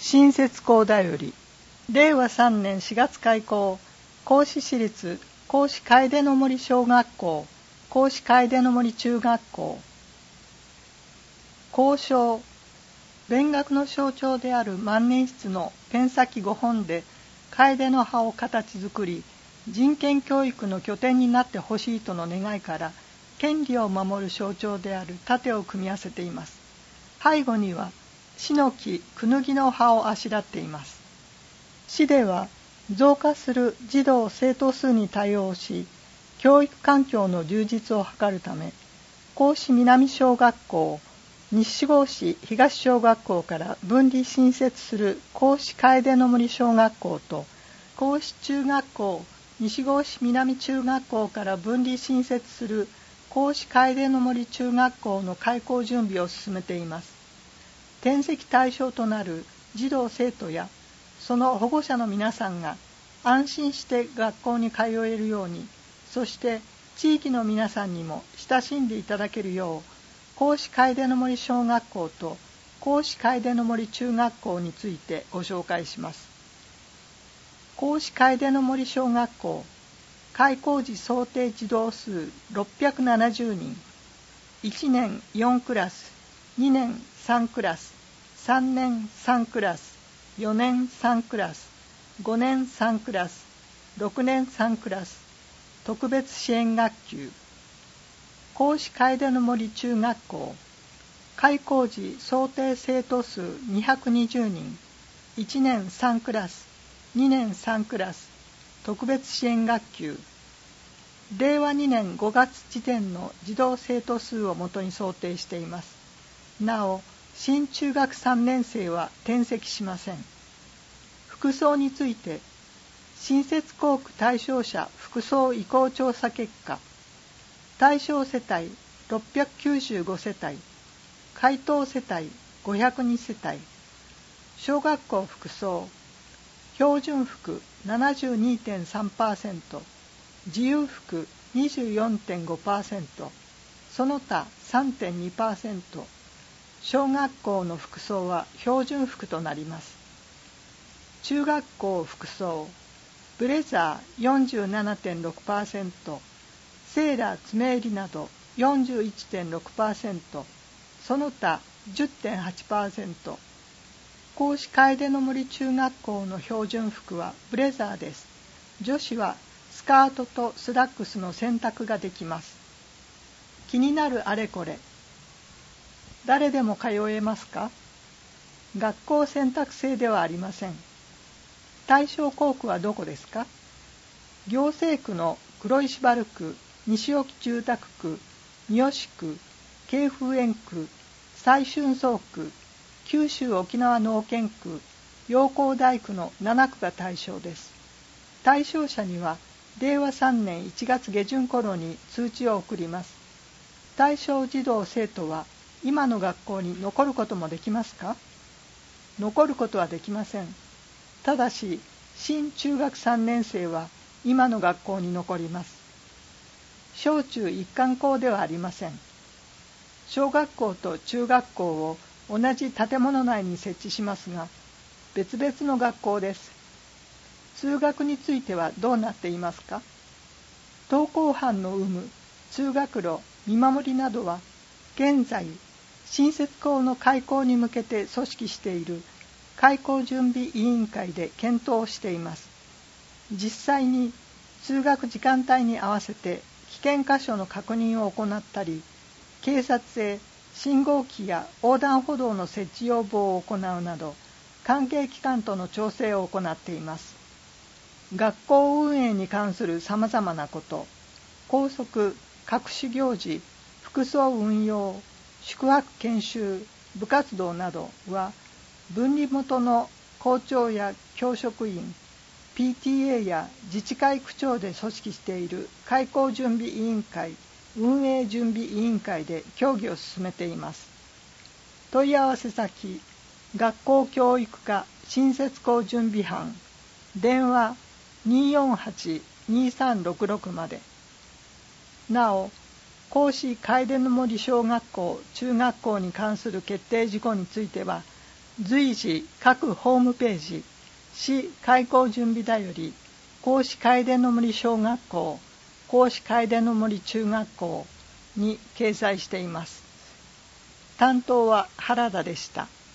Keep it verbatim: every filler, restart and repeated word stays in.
新設校だよりれいわさんねんしがつ開校甲子市立甲子楓の森小学校甲子楓の森中学校校章勉学の象徴である万年筆のペン先ごほんで楓の葉を形作り人権教育の拠点になってほしいとの願いから権利を守る象徴である盾を組み合わせています。背後にはシノキ、クヌギの葉をあしらっています。市では増加する児童生徒数に対応し教育環境の充実を図るため甲子南小学校西郷市東小学校から分離新設する甲子楓の森小学校と甲子中学校西郷市南中学校から分離新設する甲子楓の森中学校の開校準備を進めています。転籍対象となる児童生徒やその保護者の皆さんが安心して学校に通えるように、そして地域の皆さんにも親しんでいただけるよう甲子楓の森小学校と甲子楓の森中学校についてご紹介します。甲子楓の森小学校開校時想定児童数ろっぴゃくななじゅうにん、いちねんよんクラス、にねんさんクラス、さんねんさんクラス、よねんさんクラス、ごねんさんクラス、ろくねんさんクラス、特別支援学級甲子楓の森中学校開校時想定生徒数にひゃくにじゅうにん、いちねんさんクラス、にねんさんクラス、特別支援学級れいわにねんごがつ時点の児童生徒数をもとに想定しています。なお新中学さんねん生は転籍しません。服装について新設校区対象者服装意向調査結果対象世帯ろっぴゃくきゅうじゅうごせたい、回答世帯ごひゃくにせたい、小学校服装、標準服 ななじゅうにてんさんパーセント、自由服 にじゅうよんてんごパーセント、その他 さんてんにパーセント、小学校の服装は標準服となります。中学校服装、ブレザー よんじゅうななてんろくパーセント、セーラー爪襟など よんじゅういってんろくパーセント、その他 じゅってんはちパーセント。甲子楓の森中学校の標準服はブレザーです。女子はスカートとスラックスの選択ができます。気になるあれこれ。誰でも通えますか？学校選択制ではありません。対象校区はどこですか？行政区の黒石原区、西沖住宅区、三好区、京風園区、再春荘区、九州沖縄農研区、陽光台区のななくが対象です。対象者にはれいわさんねんいちがつげじゅん頃に通知を送ります。対象児童生徒は今の学校に残ることもできますか？残ることはできません。ただし新中学さんねん生は今の学校に残ります。小中一貫校ではありません。小学校と中学校を同じ建物内に設置しますが、別々の学校です。通学についてはどうなっていますか？登校班の有無、通学路、見守りなどは、現在、新設校の開校に向けて組織している開校準備委員会で検討をしています。実際に通学時間帯に合わせて危険箇所の確認を行ったり、警察へ信号機や横断歩道の設置要望を行うなど、関係機関との調整を行っています。学校運営に関するさまざまなこと、校則、各種行事、服装運用、宿泊研修、部活動などは、分離元の校長や教職員、ピーティーエー や自治会区長で組織している開校準備委員会、運営準備委員会で協議を進めています。問い合わせ先、学校教育課新設校準備班、電話にーよんはち にーさんろくろくまで。なお、甲子楓の森小学校、中学校に関する決定事項については、 随時各ホームページ、市開校準備だより、甲子楓の森小学校、甲子楓の森中学校に掲載しています。担当は原田でした。